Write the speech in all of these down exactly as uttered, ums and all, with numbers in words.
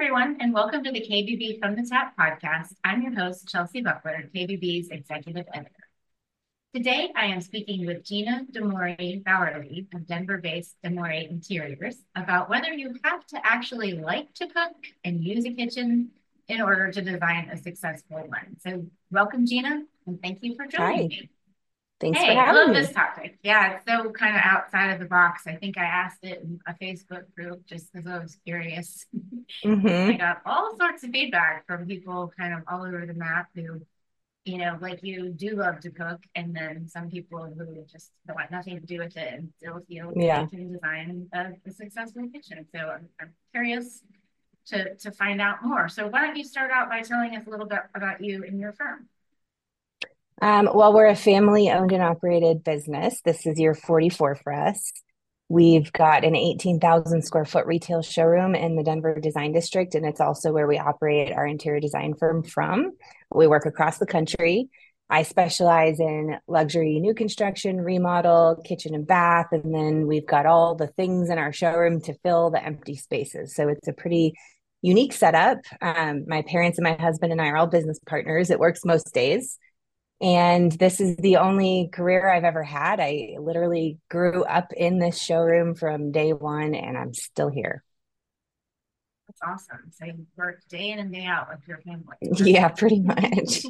everyone, and welcome to the K B B From the Tap podcast. I'm your host, Chelsea Buckler, K B B's executive editor. Today, I am speaking with Gina Demore Bowerly of Denver-based Demore Interiors about whether you have to actually like to cook and use a kitchen in order to design a successful one. So welcome, Gina, and thank you for joining Hi, me. thanks for Hey, I having love this me. topic. Yeah, it's so kind of outside of the box. I think I asked it in a Facebook group just because I was curious. I hmm got all sorts of feedback from people kind of all over the map who, you know, like you do love to cook, and then some people who just don't want nothing to do with it and still feel they Yeah. can design a, a successful kitchen. So I'm, I'm curious to to find out more. So why don't you start out by telling us a little bit about you and your firm? Um, well, we're a family owned and operated business. This is year forty-four for us. We've got an eighteen thousand square foot retail showroom in the Denver Design District, and it's also where we operate our interior design firm from. We work across the country. I specialize in luxury new construction, remodel, kitchen and bath, and then we've got all the things in our showroom to fill the empty spaces. So it's a pretty unique setup. Um, my parents and my husband and I are all business partners. It works most days. And this is the only career I've ever had. I literally grew up in this showroom from day one, and I'm still here. That's awesome. So you work day in and day out with your family. Yeah, Perfect. pretty much.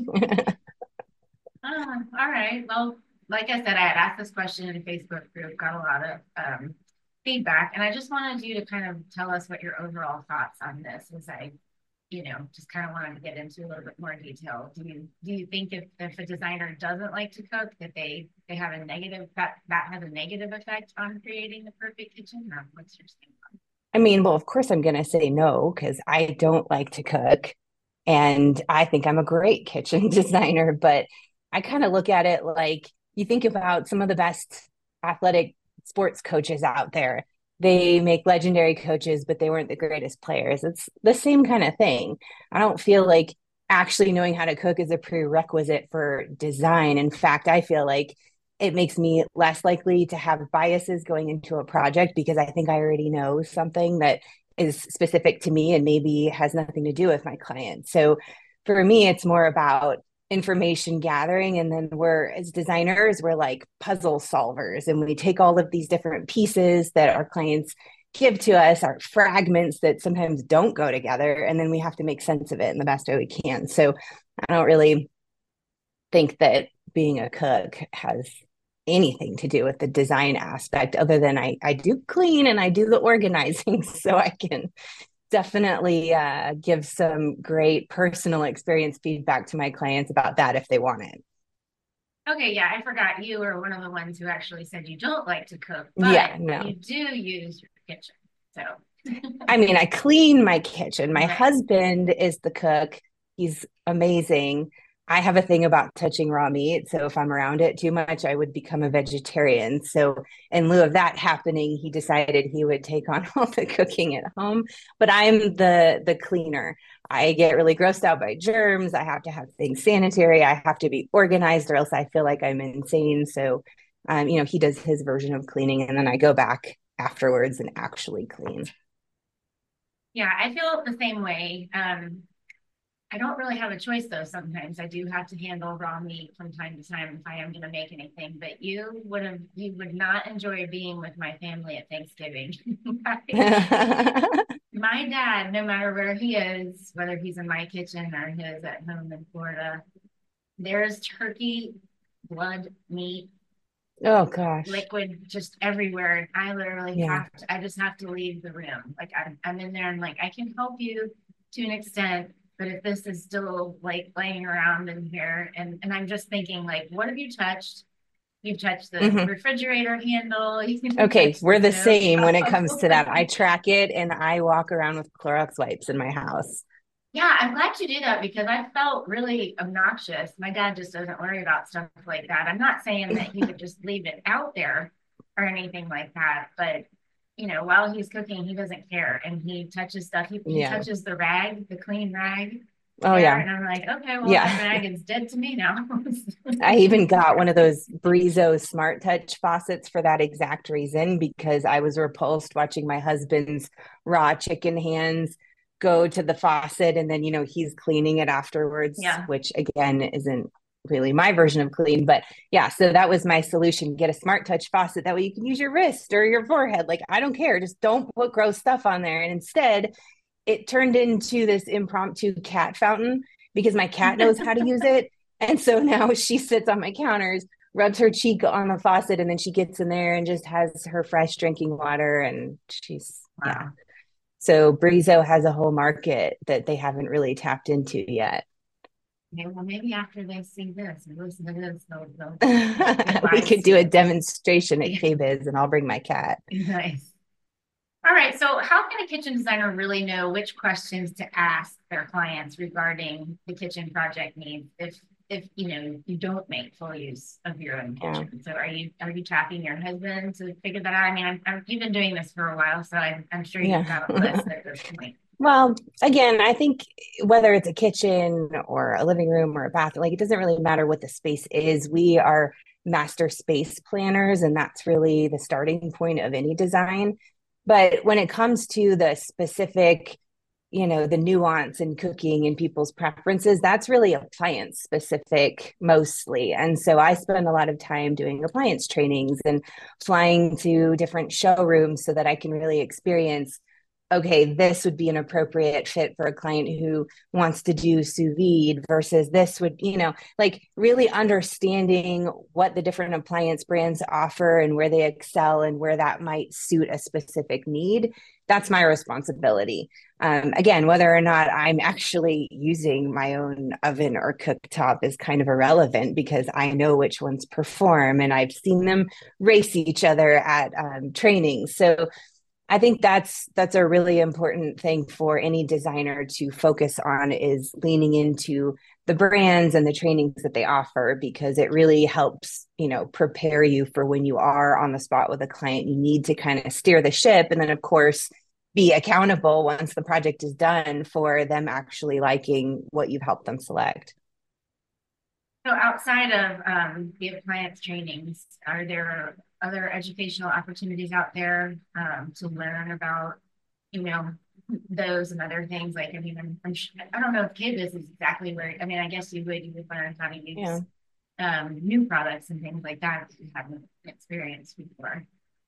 Oh, all right. Well, like I said, I had asked this question in a Facebook group, got a lot of um, feedback, and I just wanted you to kind of tell us what your overall thoughts on this as I, you know, just kind of wanted to get into a little bit more detail. Do you do you think if, if a designer doesn't like to cook, that they they have a negative that that has a negative effect on creating the perfect kitchen? Or what's your stand on? I mean, well, of course, I'm going to say no because I don't like to cook. And I think I'm a great kitchen designer, but I kind of look at it like you think about some of the best athletic sports coaches out there. They make legendary coaches, but they weren't the greatest players. It's the same kind of thing. I don't feel like actually knowing how to cook is a prerequisite for design. In fact, I feel like it makes me less likely to have biases going into a project because I think I already know something that is specific to me and maybe has nothing to do with my client. So for me, it's more about information gathering. And then we're, as designers, we're like puzzle solvers and we take all of these different pieces that our clients give to us, our fragments that sometimes don't go together. And then we have to make sense of it in the best way we can. So I don't really think that being a cook has anything to do with the design aspect other than I, I do clean and I do the organizing so I can definitely uh, give some great personal experience feedback to my clients about that if they want it. Okay, yeah, I forgot you were one of the ones who actually said you don't like to cook, but Yeah, no. you do use your kitchen. So, I mean, I clean my kitchen. My right. husband is the cook. He's amazing. I have a thing about touching raw meat. So if I'm around it too much, I would become a vegetarian. So in lieu of that happening, he decided he would take on all the cooking at home. But I'm the the cleaner. I get really grossed out by germs. I have to have things sanitary. I have to be organized or else I feel like I'm insane. So um, you know, he does his version of cleaning and then I go back afterwards and actually clean. Yeah, I feel the same way. Um, I don't really have a choice though. Sometimes I do have to handle raw meat from time to time if I am going to make anything. But you would have, you would not enjoy being with my family at Thanksgiving. My dad, no matter where he is, whether he's in my kitchen or his at home in Florida, there's turkey, blood, meat, Oh gosh. liquid just everywhere. I literally Yeah. have to, I just have to leave the room. Like I'm, I'm in there and like, I can help you to an extent, but if this is still like laying around in here and, and I'm just thinking like, what have you touched? You've touched the hmm refrigerator handle, you've Okay, touched the we're the stove same when it top. comes to that. I track it and I walk around with Clorox wipes in my house. Yeah, I'm glad you do that because I felt really obnoxious. My dad just doesn't worry about stuff like that. I'm not saying that he would just leave it out there or anything like that, but you know, while he's cooking, he doesn't care and he touches stuff. He, he Yeah. touches the rag, the clean rag Oh there, yeah. and I'm like, okay, well that Yeah. rag is dead to me now. I even got one of those Brizo Smart Touch faucets for that exact reason because I was repulsed watching my husband's raw chicken hands go to the faucet and then, you know, he's cleaning it afterwards, Yeah. which again isn't really my version of clean. But yeah, so that was my solution. Get a smart touch faucet. That way you can use your wrist or your forehead. Like, I don't care. Just don't put gross stuff on there. And instead, it turned into this impromptu cat fountain because my cat knows how to use it. And so now she sits on my counters, rubs her cheek on the faucet, and then she gets in there and just has her fresh drinking water. And she's, wow. Yeah. So Brizo has a whole market that they haven't really tapped into yet. Okay, well, maybe after they see this and listen to this, they'll, they'll we could do a demonstration at K-Biz and I'll bring my cat. Nice. All right. So how can a kitchen designer really know which questions to ask their clients regarding the kitchen project needs if if you know you don't make full use of your own kitchen? Yeah. So are you are you tapping your husband to figure that out? I mean, I'm, I'm you've been doing this for a while, so I'm, I'm sure you've yeah. got a list at this point. Well, again, I think whether it's a kitchen or a living room or a bathroom, like it doesn't really matter what the space is. We are master space planners, and that's really the starting point of any design. But when it comes to the specific, you know, the nuance in cooking and people's preferences, that's really appliance specific mostly. And so I spend a lot of time doing appliance trainings and flying to different showrooms so that I can really experience, okay, this would be an appropriate fit for a client who wants to do sous vide versus this would, you know, like really understanding what the different appliance brands offer and where they excel and where that might suit a specific need. That's my responsibility. Um, again, whether or not I'm actually using my own oven or cooktop is kind of irrelevant because I know which ones perform and I've seen them race each other at um, training. So I think that's that's a really important thing for any designer to focus on is leaning into the brands and the trainings that they offer because it really helps, you know, prepare you for when you are on the spot with a client. You need to kind of steer the ship and then, of course, be accountable once the project is done for them actually liking what you've helped them select. So outside of um, the appliance trainings, are there other educational opportunities out there um, to learn about, you know, those and other things? Like, I mean, I'm, I'm I don't know if K-Biz is exactly where, I mean, I guess you would, you would learn how to use yeah. um, new products and things like that if you haven't experienced before.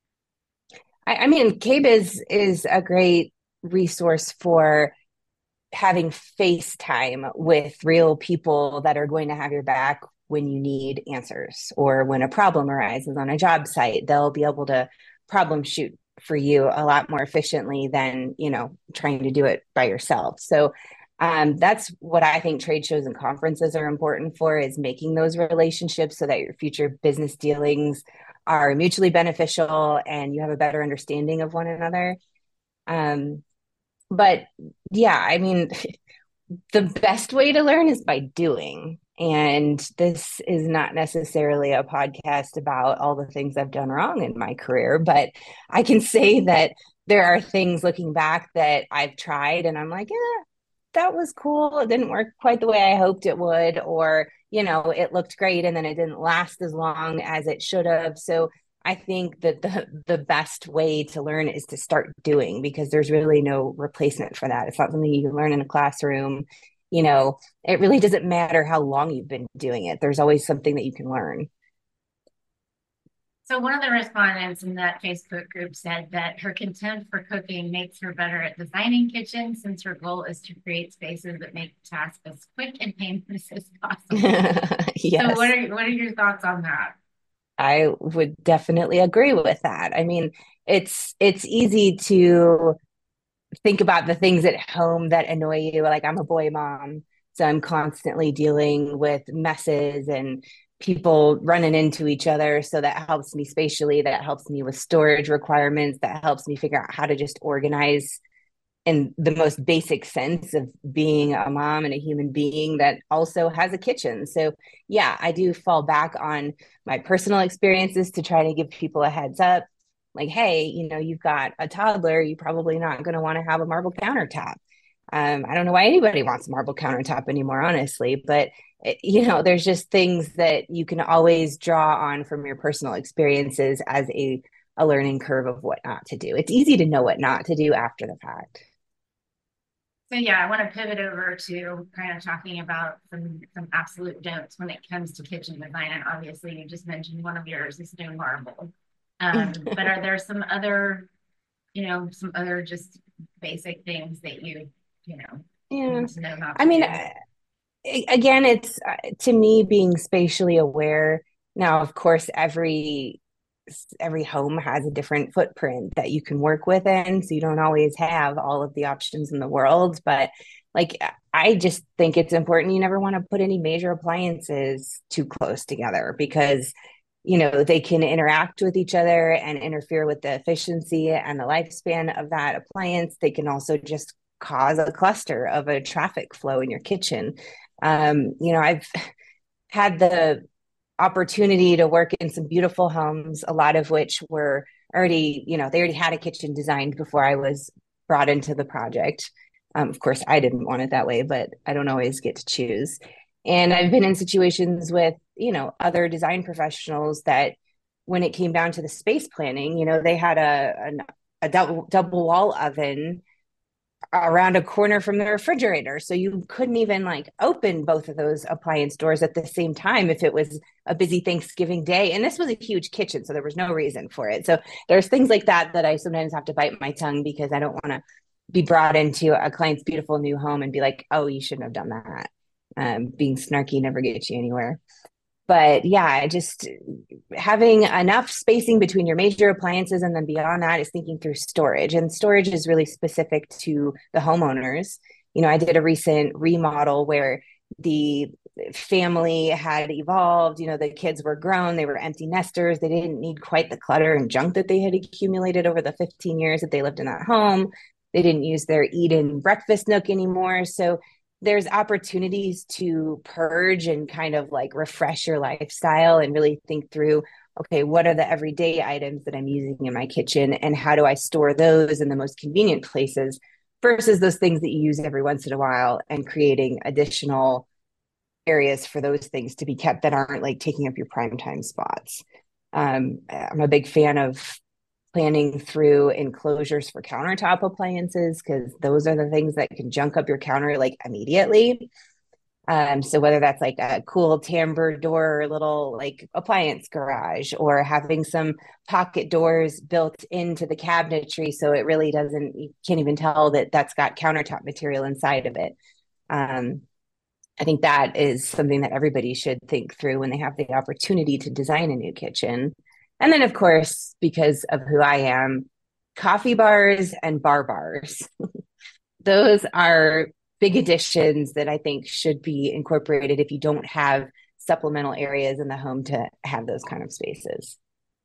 I, I mean, K-Biz is a great resource for having FaceTime with real people that are going to have your back when you need answers or when a problem arises on a job site. They'll be able to problem shoot for you a lot more efficiently than, you know, trying to do it by yourself. So um, that's what I think trade shows and conferences are important for, is making those relationships so that your future business dealings are mutually beneficial and you have a better understanding of one another. Um, But yeah, I mean, the best way to learn is by doing. And this is not necessarily a podcast about all the things I've done wrong in my career, but I can say that there are things looking back that I've tried and I'm like, yeah, that was cool. It didn't work quite the way I hoped it would, or, you know, it looked great and then it didn't last as long as it should have. So I think that the the best way to learn is to start doing, because there's really no replacement for that. It's not something you can learn in a classroom. You know, it really doesn't matter how long you've been doing it. There's always something that you can learn. So one of the respondents in that Facebook group said that her contempt for cooking makes her better at designing kitchens, since her goal is to create spaces that make tasks as quick and painless as possible. Yes. So what are what are your thoughts on that? I would definitely agree with that. I mean, it's it's easy to think about the things at home that annoy you. Like, I'm a boy mom, so I'm constantly dealing with messes and people running into each other. So that helps me spatially, that helps me with storage requirements, that helps me figure out how to just organize in the most basic sense of being a mom and a human being that also has a kitchen. So yeah, I do fall back on my personal experiences to try to give people a heads up. Like, hey, you know, you've got a toddler, you're probably not going to want to have a marble countertop. Um, I don't know why anybody wants a marble countertop anymore, honestly, but it, you know, there's just things that you can always draw on from your personal experiences as a, a learning curve of what not to do. It's easy to know what not to do after the fact. So yeah, I want to pivot over to kind of talking about some some absolute don'ts when it comes to kitchen design. And obviously, you just mentioned one of yours is no marble. Um, but are there some other, you know, some other just basic things that you, you know, Yeah. need to know not I to mean, do? I- again, it's uh, to me being spatially aware. Now, of course, every every home has a different footprint that you can work within, so you don't always have all of the options in the world. But like, I just think it's important. You never want to put any major appliances too close together because you know they can interact with each other and interfere with the efficiency and the lifespan of that appliance. They can also just cause a cluster of a traffic flow in your kitchen. Um, you know, I've had the opportunity to work in some beautiful homes, a lot of which were already, you know, they already had a kitchen designed before I was brought into the project. Um, of course, I didn't want it that way, but I don't always get to choose. And I've been in situations with, you know, other design professionals that when it came down to the space planning, you know, they had a, a, a double, double wall oven around a corner from the refrigerator. So you couldn't even like open both of those appliance doors at the same time if it was a busy Thanksgiving day. And this was a huge kitchen, so there was no reason for it. So there's things like that that I sometimes have to bite my tongue because I don't want to be brought into a client's beautiful new home and be like, oh, you shouldn't have done that. Um, being snarky never gets you anywhere. But yeah, just having enough spacing between your major appliances and then beyond that is thinking through storage. And storage is really specific to the homeowners. You know, I did a recent remodel where the family had evolved, you know, the kids were grown, they were empty nesters, they didn't need quite the clutter and junk that they had accumulated over the fifteen years that they lived in that home. They didn't use their eat-in breakfast nook anymore. So there's opportunities to purge and kind of like refresh your lifestyle and really think through, okay, what are the everyday items that I'm using in my kitchen and how do I store those in the most convenient places versus those things that you use every once in a while and creating additional areas for those things to be kept that aren't like taking up your prime time spots. Um, I'm a big fan of planning through enclosures for countertop appliances because those are the things that can junk up your counter like immediately. Um, so whether that's like a cool timbre door or little like appliance garage or having some pocket doors built into the cabinetry so it really doesn't, you can't even tell that that's got countertop material inside of it. Um, I think that is something that everybody should think through when they have the opportunity to design a new kitchen. And then, of course, because of who I am, coffee bars and bar bars. Those are big additions that I think should be incorporated if you don't have supplemental areas in the home to have those kind of spaces.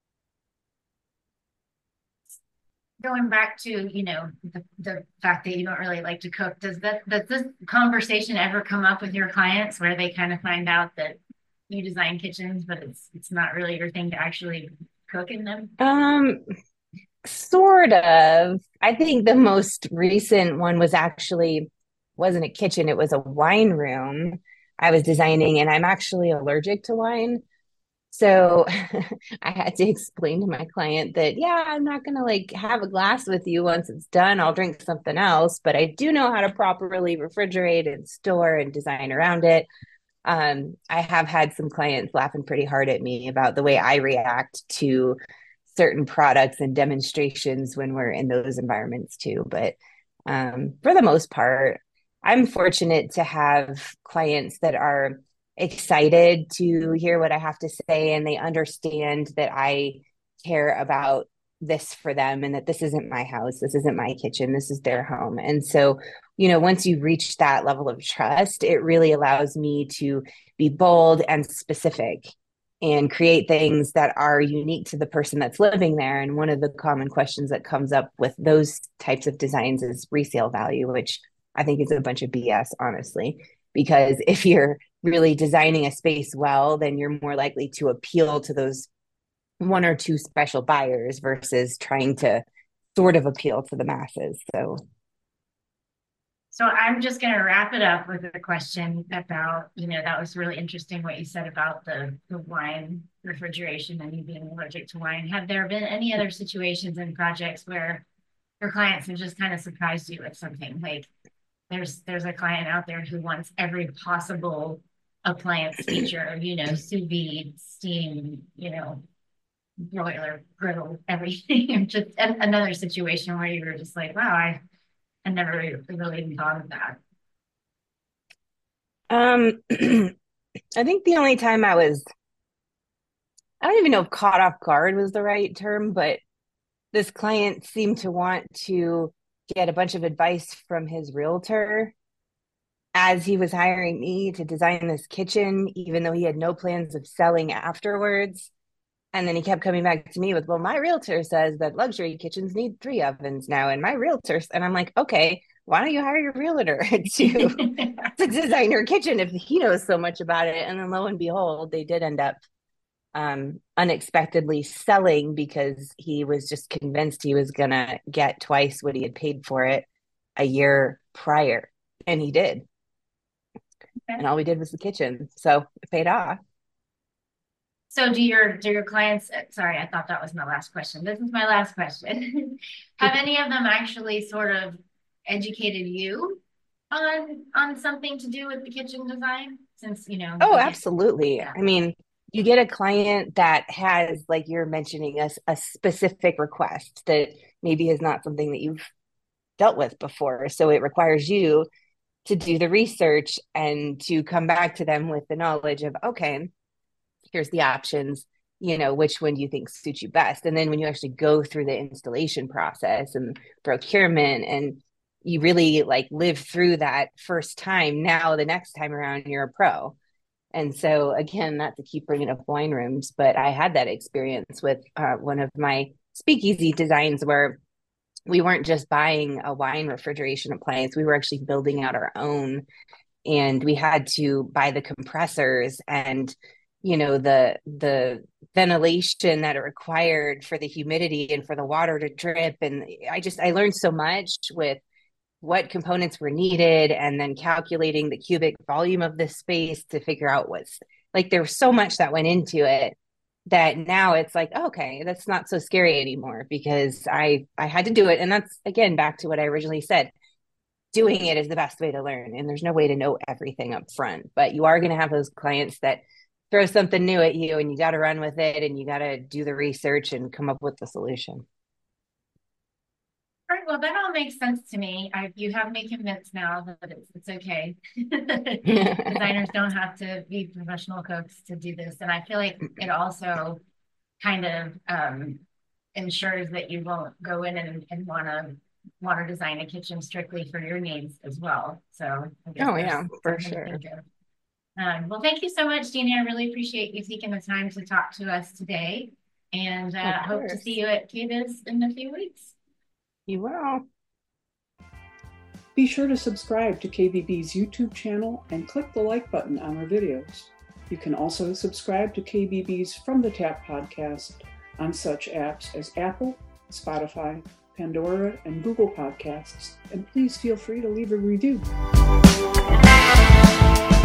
Going back to, you know, the, the fact that you don't really like to cook, does that does this conversation ever come up with your clients where they kind of find out that you design kitchens, but it's it's not really your thing to actually cook in them? Um, Sort of. I think the most recent one was actually wasn't a kitchen, it was a wine room I was designing, and I'm actually allergic to wine. So I had to explain to my client that, yeah, I'm not going to like have a glass with you once it's done. I'll drink something else, but I do know how to properly refrigerate and store and design around it. Um, I have had some clients laughing pretty hard at me about the way I react to certain products and demonstrations when we're in those environments too. But um, for the most part, I'm fortunate to have clients that are excited to hear what I have to say and they understand that I care about this for them and that this isn't my house, this isn't my kitchen, this is their home. And so, you know, once you reach that level of trust, it really allows me to be bold and specific and create things that are unique to the person that's living there. And one of the common questions that comes up with those types of designs is resale value, which I think is a bunch of B S, honestly. Because if you're really designing a space well, then you're more likely to appeal to those one or two special buyers versus trying to sort of appeal to the masses. So So I'm just going to wrap it up with a question about, you know, that was really interesting what you said about the, the wine refrigeration and you being allergic to wine. Have there been any other situations and projects where your clients have just kind of surprised you with something like there's there's a client out there who wants every possible appliance feature, you know, sous vide, steam, you know, broiler, griddle, everything. Just an, another situation where you were just like, wow, I, I never really even thought of that. Um, I think the only time I was, I don't even know if caught off guard was the right term, but this client seemed to want to get a bunch of advice from his realtor as he was hiring me to design this kitchen, even though he had no plans of selling afterwards. And then he kept coming back to me with, well, my realtor says that luxury kitchens need three ovens now. And my realtor, and I'm like, okay, why don't you hire your realtor to, to design your kitchen if he knows so much about it? And then lo and behold, they did end up um, unexpectedly selling because he was just convinced he was going to get twice what he had paid for it a year prior. And he did. Okay. And all we did was the kitchen. So it paid off. So do your do your clients, sorry, I thought that was my last question. This is my last question. Have any of them actually sort of educated you on on something to do with the kitchen design? Since, you know. Oh, absolutely. Yeah. I mean, you get a client that has, like you're mentioning, a, a specific request that maybe is not something that you've dealt with before. So it requires you to do the research and to come back to them with the knowledge of, okay, here's the options, you know, which one do you think suits you best? And then when you actually go through the installation process and procurement, and you really like live through that first time, now the next time around you're a pro. And so again, not to keep bringing up wine rooms, but I had that experience with uh, one of my speakeasy designs where we weren't just buying a wine refrigeration appliance, we were actually building out our own. And we had to buy the compressors and, you know, the the ventilation that it required for the humidity and for the water to drip. And I just, I learned so much with what components were needed and then calculating the cubic volume of the space to figure out what's, like, there was so much that went into it that now it's like, okay, that's not so scary anymore because I I had to do it. And that's, again, back to what I originally said. Doing it is the best way to learn. And there's no way to know everything up front, but you are going to have those clients that throw something new at you and you got to run with it and you got to do the research and come up with the solution. All right, well, that all makes sense to me. I, you have me convinced now that it's, it's okay. Designers don't have to be professional cooks to do this. And I feel like it also kind of um, ensures that you won't go in and, and want to want to design a kitchen strictly for your needs as well. So I guess oh yeah, for sure. Um, well, thank you so much, Jeannie. I really appreciate you taking the time to talk to us today, and uh, hope to see you at KBIS in a few weeks. You will. Be sure to subscribe to K B B's YouTube channel and click the like button on our videos. You can also subscribe to K B B's From the Tap podcast on such apps as Apple, Spotify, Pandora, and Google Podcasts, and please feel free to leave a review.